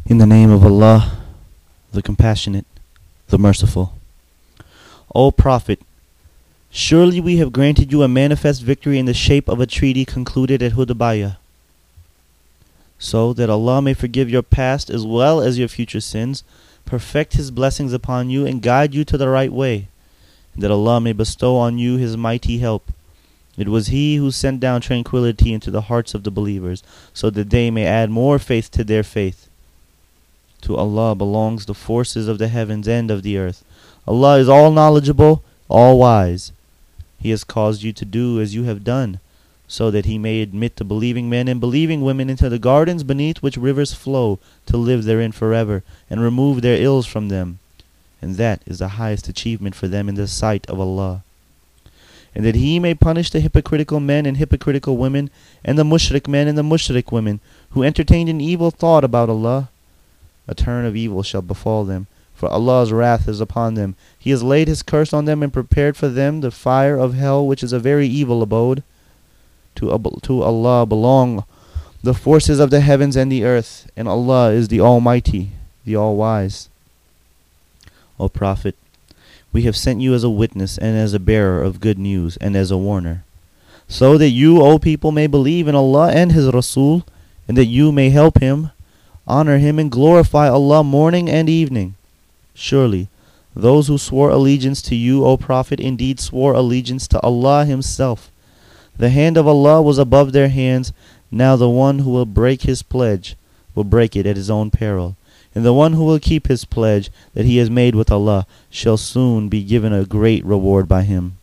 In the name of Allah, the Compassionate, the Merciful. O Prophet, surely we have granted you a manifest victory in the shape of a treaty concluded at Hudaybiyah, so that Allah may forgive your past as well as your future sins, perfect His blessings upon you, and guide you to the right way, and that Allah may bestow on you His mighty help. It was He who sent down tranquility into the hearts of the believers, so that they may add more faith to their faith. To Allah belongs the forces of the heavens and of the earth. Allah is all knowledgeable, all wise. He has caused you to do as you have done, so that He may admit the believing men and believing women into the gardens beneath which rivers flow, to live therein forever, and remove their ills from them. And that is the highest achievement for them in the sight of Allah. And that He may punish the hypocritical men and hypocritical women, and the mushrik men and the mushrik women, who entertained an evil thought about Allah. A turn of evil shall befall them, for Allah's wrath is upon them. He has laid His curse on them and prepared for them the fire of hell, which is a very evil abode. To Allah belong the forces of the heavens and the earth, and Allah is the Almighty, the All-Wise. O Prophet, we have sent you as a witness and as a bearer of good news and as a warner, so that you, O people, may believe in Allah and His Rasul, and that you may help Him, honor Him, and glorify Allah morning and evening. Surely, those who swore allegiance to you, O Prophet, indeed swore allegiance to Allah Himself. The hand of Allah was above their hands. Now the one who will break his pledge will break it at his own peril, and the one who will keep his pledge that he has made with Allah shall soon be given a great reward by Him.